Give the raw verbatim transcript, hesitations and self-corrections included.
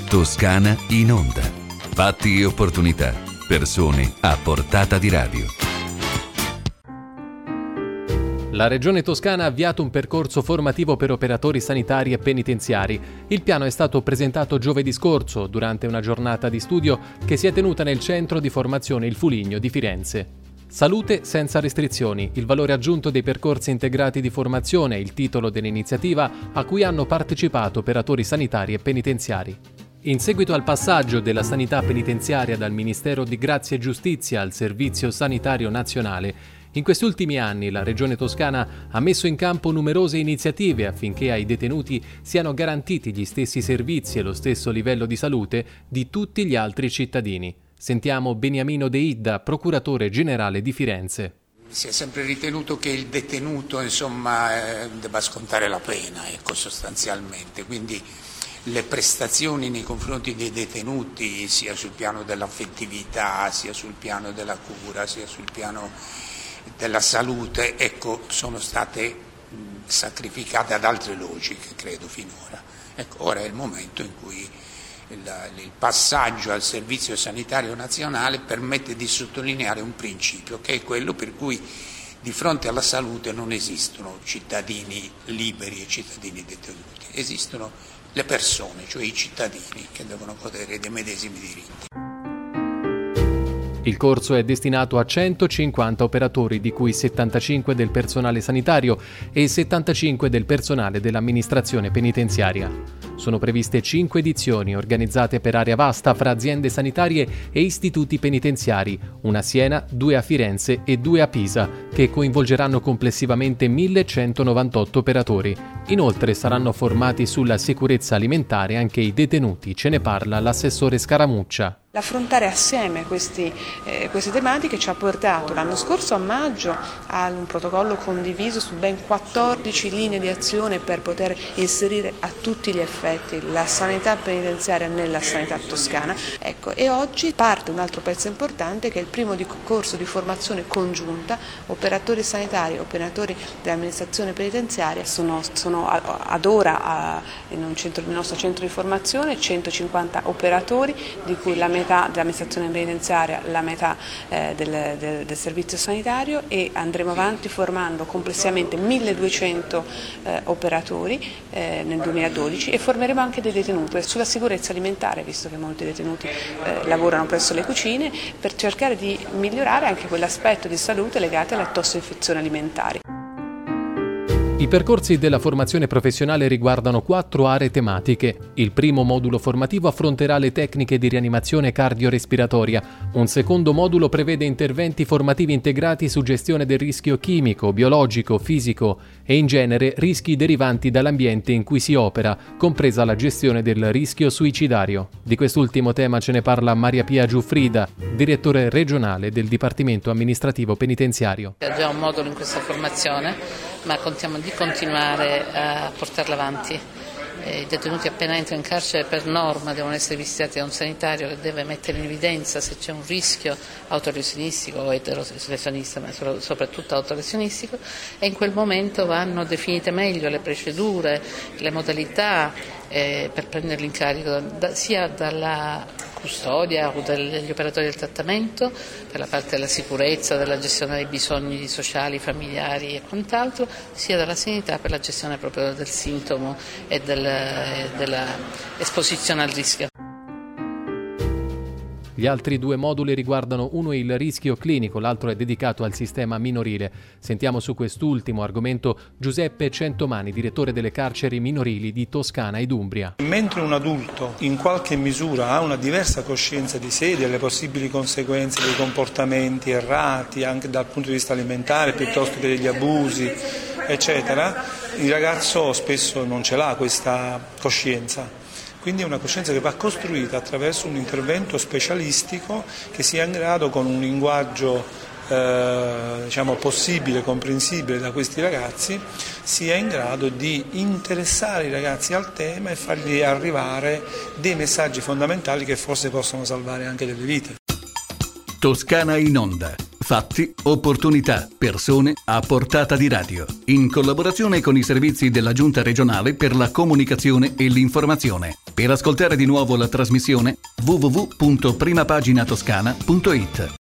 Toscana in onda. Fatti e opportunità. Persone a portata di radio. La Regione Toscana ha avviato un percorso formativo per operatori sanitari e penitenziari. Il piano è stato presentato giovedì scorso durante una giornata di studio che si è tenuta nel centro di formazione Il Fuligno di Firenze. Salute senza restrizioni, il valore aggiunto dei percorsi integrati di formazione è il titolo dell'iniziativa a cui hanno partecipato operatori sanitari e penitenziari. In seguito al passaggio della sanità penitenziaria dal Ministero di Grazia e Giustizia al Servizio Sanitario Nazionale, in questi ultimi anni la Regione Toscana ha messo in campo numerose iniziative affinché ai detenuti siano garantiti gli stessi servizi e lo stesso livello di salute di tutti gli altri cittadini. Sentiamo Beniamino De Idda, procuratore generale di Firenze. Si è sempre ritenuto che il detenuto, insomma, eh, debba scontare la pena, ecco, sostanzialmente, quindi le prestazioni nei confronti dei detenuti, sia sul piano dell'affettività, sia sul piano della cura, sia sul piano della salute, ecco, sono state mh, sacrificate ad altre logiche, credo, finora. Ecco, ora è il momento in cui il, il passaggio al Servizio Sanitario Nazionale permette di sottolineare un principio, che è quello per cui di fronte alla salute non esistono cittadini liberi e cittadini detenuti, esistono le persone, cioè i cittadini, che devono godere dei medesimi diritti. Il corso è destinato a centocinquanta operatori, di cui settantacinque del personale sanitario e settantacinque del personale dell'amministrazione penitenziaria. Sono previste cinque edizioni organizzate per area vasta fra aziende sanitarie e istituti penitenziari, una a Siena, due a Firenze e due a Pisa, che coinvolgeranno complessivamente millecentonovantotto operatori. Inoltre saranno formati sulla sicurezza alimentare anche i detenuti, ce ne parla l'assessore Scaramuccia. Affrontare assieme questi, eh, queste tematiche ci ha portato l'anno scorso a maggio a un protocollo condiviso su ben quattordici linee di azione per poter inserire a tutti gli effetti la sanità penitenziaria nella sanità toscana. Ecco, e oggi parte un altro pezzo importante, che è il primo di corso di formazione congiunta operatori sanitari e operatori dell'amministrazione penitenziaria. Sono, sono ad ora a, in un centro, nel nostro centro di formazione centocinquanta operatori, di cui la metà dell'amministrazione penitenziaria, la metà eh, del, del, del servizio sanitario, e andremo avanti formando complessivamente milleduecento eh, operatori eh, nel duemiladodici, e formeremo anche dei detenuti sulla sicurezza alimentare, visto che molti detenuti eh, lavorano presso le cucine, per cercare di migliorare anche quell'aspetto di salute legato alle tossoinfezioni alimentari. I percorsi della formazione professionale riguardano quattro aree tematiche. Il primo modulo formativo affronterà le tecniche di rianimazione cardiorespiratoria. Un secondo modulo prevede interventi formativi integrati su gestione del rischio chimico, biologico, fisico e in genere rischi derivanti dall'ambiente in cui si opera, compresa la gestione del rischio suicidario. Di quest'ultimo tema ce ne parla Maria Pia Giuffrida, direttore regionale del Dipartimento Amministrativo Penitenziario. C'è già un modulo in questa formazione, ma contiamo di continuare a portarla avanti. I detenuti appena entrano in carcere per norma devono essere visitati da un sanitario che deve mettere in evidenza se c'è un rischio autoresionistico o eterolesionista, ma soprattutto autoresionistico, e in quel momento vanno definite meglio le procedure, le modalità eh, per prenderli in carico da, sia dalla custodia o degli operatori del trattamento, per la parte della sicurezza, della gestione dei bisogni sociali, familiari e quant'altro, sia dalla sanità per la gestione proprio del sintomo e del, della esposizione al rischio. Gli altri due moduli riguardano uno il rischio clinico, l'altro è dedicato al sistema minorile. Sentiamo su quest'ultimo argomento Giuseppe Centomani, direttore delle carceri minorili di Toscana ed Umbria. Mentre un adulto in qualche misura ha una diversa coscienza di sé, delle possibili conseguenze dei comportamenti errati anche dal punto di vista alimentare piuttosto che degli abusi, eccetera, il ragazzo spesso non ce l'ha questa coscienza. Quindi è una coscienza che va costruita attraverso un intervento specialistico che sia in grado, con un linguaggio eh, diciamo possibile, comprensibile da questi ragazzi, sia in grado di interessare i ragazzi al tema e fargli arrivare dei messaggi fondamentali che forse possono salvare anche delle vite. Toscana in onda. Fatti, opportunità, persone a portata di radio. In collaborazione con i servizi della Giunta regionale per la comunicazione e l'informazione. Per ascoltare di nuovo la trasmissione w w w punto prima pagina toscana punto it.